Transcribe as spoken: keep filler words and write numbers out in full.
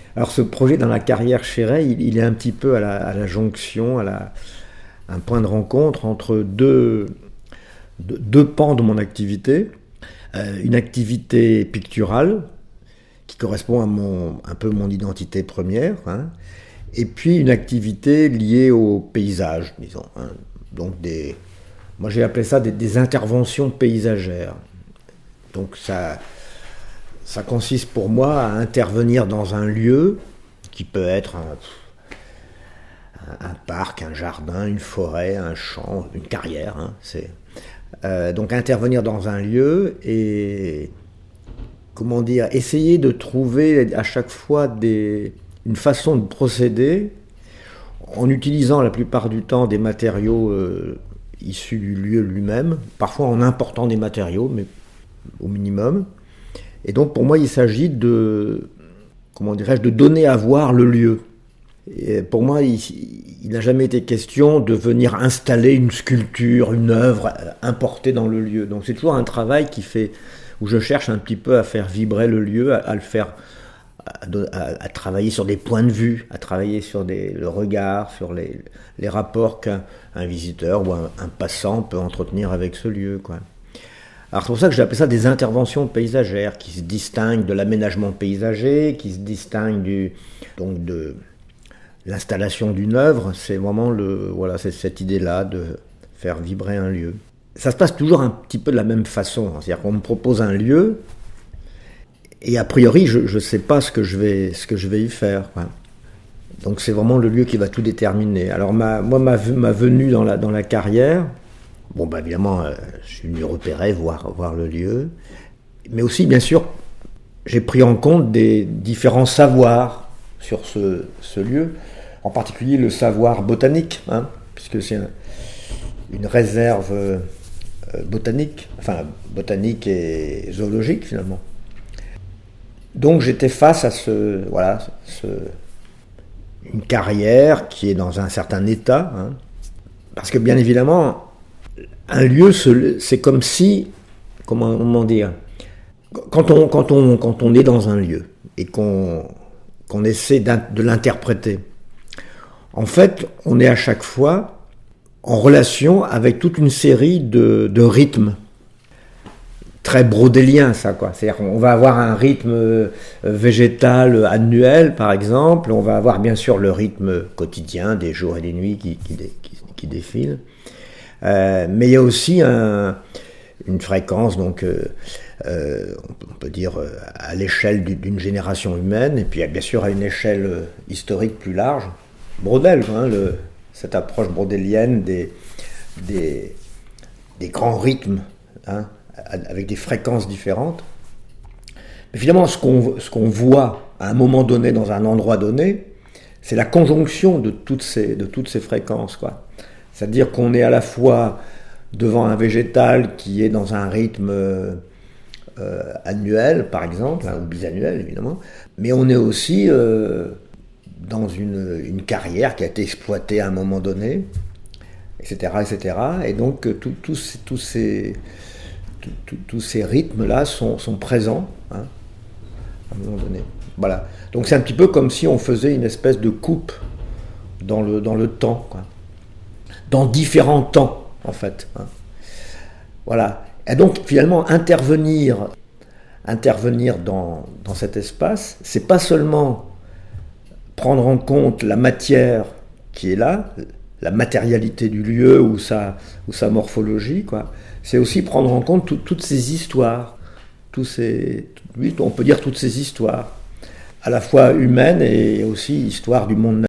Alors ce projet dans la carrière Chéret, il, il est un petit peu à la, à la jonction, à la, un point de rencontre entre deux, deux, deux pans de mon activité. Euh, une activité picturale qui correspond à mon, un peu mon identité première, hein, et puis une activité liée au paysage, disons. Hein. Donc des, moi j'ai appelé ça des, des interventions paysagères. Donc ça, ça consiste pour moi à intervenir dans un lieu qui peut être un, un, un parc, un jardin, une forêt, un champ, une carrière. Hein, c'est, euh, donc intervenir dans un lieu et, comment dire, essayer de trouver à chaque fois des, une façon de procéder en utilisant la plupart du temps des matériaux euh, issus du lieu lui-même, parfois en important des matériaux, mais au minimum. Et donc pour moi il s'agit de, comment dirais-je, de donner à voir le lieu. Et pour moi il, il n'a jamais été question de venir installer une sculpture, une œuvre importée dans le lieu. Donc c'est toujours un travail qui fait, où je cherche un petit peu à faire vibrer le lieu, à, à le faire, à, à, à travailler sur des points de vue, à travailler sur des, le regard, sur les, les rapports qu'un un visiteur ou un, un passant peut entretenir avec ce lieu, quoi. Alors c'est pour ça que j'appelle ça des interventions paysagères, qui se distinguent de l'aménagement paysager, qui se distinguent du, donc de l'installation d'une œuvre. C'est vraiment le, voilà, c'est cette idée-là de faire vibrer un lieu. Ça se passe toujours un petit peu de la même façon, c'est-à-dire qu'on me propose un lieu, et a priori je ne sais pas ce que je vais, ce que je vais y faire, quoi. Donc c'est vraiment le lieu qui va tout déterminer. Alors ma, moi ma, ma venue dans la, dans la carrière, bon bah évidemment euh, je suis venu repérer, voir, voir le lieu, mais aussi bien sûr j'ai pris en compte des différents savoirs sur ce, ce lieu, en particulier le savoir botanique, hein, puisque c'est un, une réserve euh, botanique, enfin botanique et zoologique finalement. Donc j'étais face à ce, voilà, ce, une carrière qui est dans un certain état, hein, parce que bien évidemment un lieu, c'est comme si, comment, comment dire, quand on, quand, on, quand on est dans un lieu et qu'on, qu'on essaie de l'interpréter, en fait, on est à chaque fois en relation avec toute une série de, de rythmes très brodéliens, ça, quoi. C'est-à-dire qu'on va avoir un rythme végétal annuel, par exemple, on va avoir bien sûr le rythme quotidien des jours et des nuits qui, qui, qui, qui défilent. Euh, mais il y a aussi un, une fréquence, donc euh, euh, on peut dire euh, à l'échelle d'une génération humaine, et puis bien sûr à une échelle euh, historique plus large. Brodel, hein, le, cette approche brodélienne des, des, des grands rythmes, hein, avec des fréquences différentes. Mais finalement, ce qu'on, ce qu'on voit à un moment donné dans un endroit donné, c'est la conjonction de toutes ces, de toutes ces fréquences, quoi. C'est-à-dire qu'on est à la fois devant un végétal qui est dans un rythme euh, annuel, par exemple, hein, ou bisannuel, évidemment, mais on est aussi euh, dans une, une carrière qui a été exploitée à un moment donné, et cetera, et cetera. Et donc, tous tout, ces, tout, tout ces rythmes-là sont, sont présents, hein, à un moment donné. Voilà. Donc, c'est un petit peu comme si on faisait une espèce de coupe dans le, dans le temps, quoi. Dans différents temps, en fait. Hein. Voilà. Et donc, finalement, intervenir, intervenir dans, dans cet espace, c'est pas seulement prendre en compte la matière qui est là, la matérialité du lieu ou sa, ou sa morphologie, quoi. C'est aussi prendre en compte tout, toutes ces histoires, tous ces, oui, on peut dire toutes ces histoires, à la fois humaines et aussi histoire du monde